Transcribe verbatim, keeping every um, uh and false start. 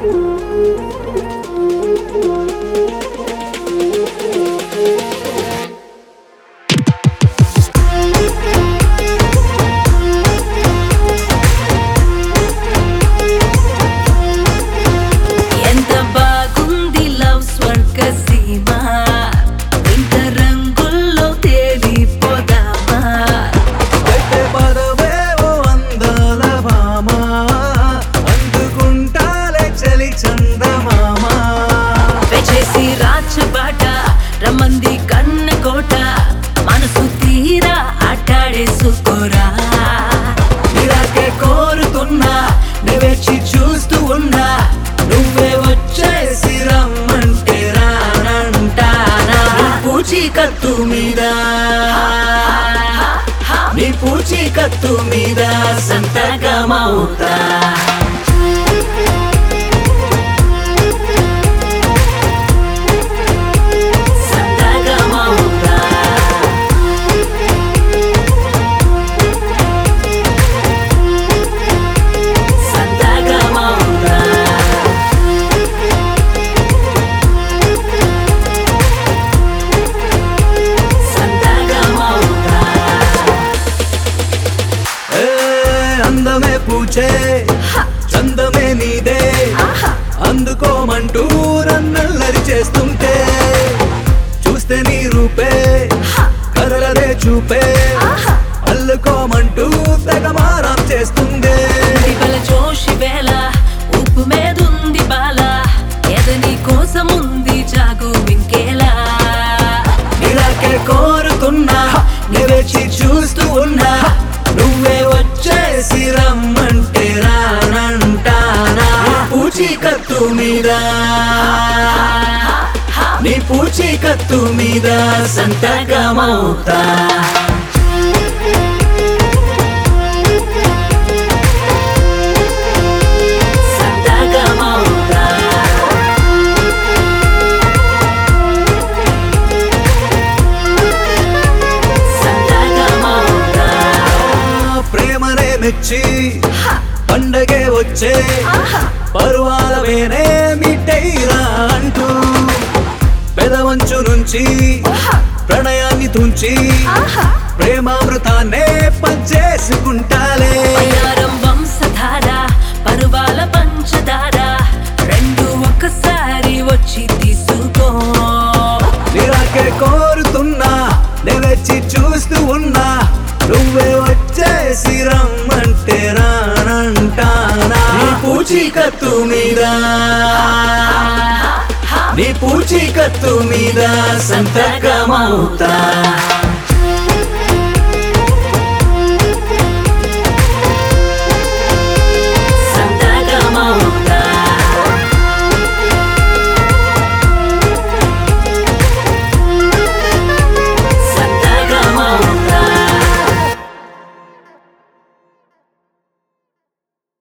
రమంది కన్న కోట మనసు తీరా ఆటాడేసుకోరా నిరాకే కోరుతున్నా నువ్వేచి చూస్తూ ఉన్నా నువ్వే వచ్చేసి రమ్మంటే రానంటానా నీ పూచి కత్తు మీద నీ పూచి కత్తు మీద సంతకమవుతా అందమే పూచే చందమే నీదే అందుకోమంటూ నన్నల్లరి చేస్తుంటే చూస్తే నీ రూపే కదలదే చూపే అల్లుకోమంటూ తెగమారం చేస్తుందే జోషి వేళ ఉప్పు మీదుంది బాల ఎదని కోసం ఉంది జాగు ఇంకేలా ఇలాకే కోరుతున్నా నివేచి చూస్తూ ఉన్నా నువ్వే వచ్చేసి రమ్మంటే రానంటానా నీ పూచి కత్తు మీద నీ పూచి కత్తు మీద సంతకమవుతా మెచ్చి పండగే వచ్చే పరువాల వేనే మిట్టైరా అంటూ పెదవంచు నుంచి ప్రణయాన్ని తుంచి ప్రేమామృతాన్నే పంచేసుకుంటాలే వంశధార పరువాల పంచదార రెండు ఒక్కసారి వచ్చి తీసుకో నిరాకే కోరుతున్నా నిలచి చూస్తూ ఉన్నా నువ్వే వచ్చేసి రమ్మంటే రానంటానా నీ పూచి కత్తు మీద నీ పూచి కత్తు మీద సంతకమవుతా